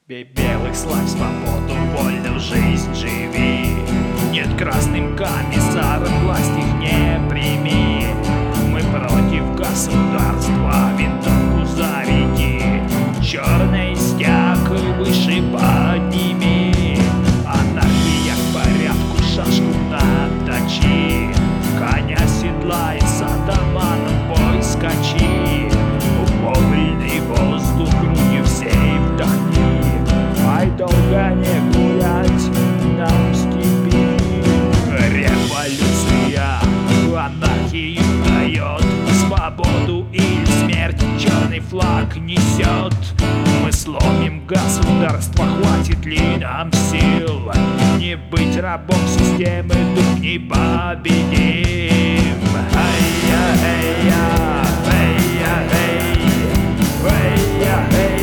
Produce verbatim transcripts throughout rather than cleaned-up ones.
Белых славь свободу, вольную жизнь живи. Нет красным комиссарам, власть их не прими. Мы против государства, винтовку заряди. Черный стяг выше подними. Анархия к порядку, шашку наточи. Коня седлай, с атаманом бой скачи. Вольный воздух грудью всей вдохни. Ай, долго не гулять нам в степи. Революция анархию дает, свободу или смерть черный флаг несет. Мы сломим государство, хватит ли нам сил? Не быть рабом системы, дух не победим. Ай-я-эй-я, эй-я-эй, эй-я-эй.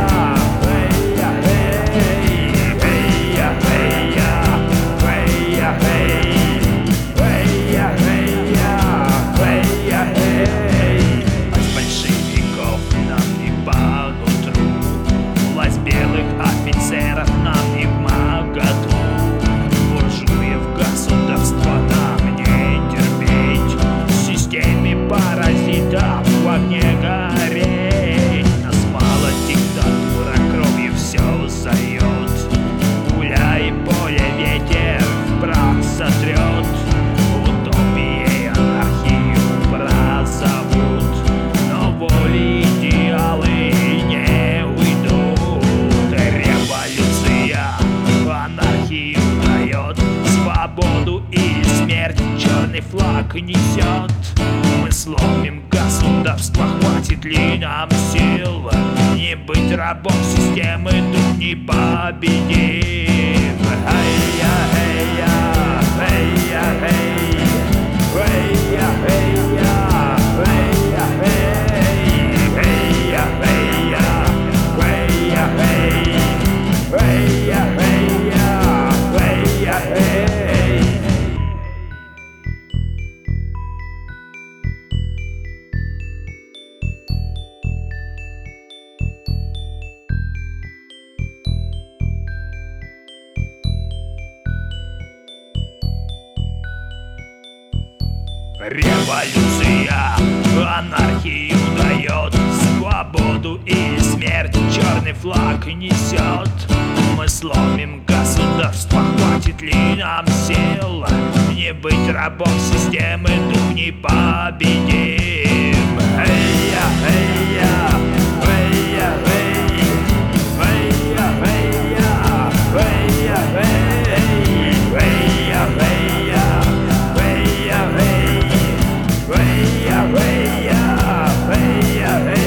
Офицеров нам не в моготу, буржуев государства нам не терпеть, системе паразитов в огне гореть. Нас мало, диктатура кровью все зальет, пуля и поле ветер в прах сотрет. Утопией анархию прозовут, но воли идеалы не уйдут. Революция анархию дает, свободу или смерть черный флаг несет. Мы сломим государство, хватит ли нам сил? Не быть рабом системы, дух не победим. Ай-я-эй-я, эй-я-эй, эй-я-эй-я, эй-я-эй, эй-я-эй-я, эй-я-эй. Революция анархию дает, свободу или смерть черный флаг несет. Мы сломим государство, хватит ли нам сил? Не быть рабом системы, дух не победим. Эй-я, эй-я, эй-я-эй, эй-я-эй-я, эй-я-эй, эй-я-эй-я, эй-я-эй. Hey, yeah, hey, yeah, hey, yeah, hey.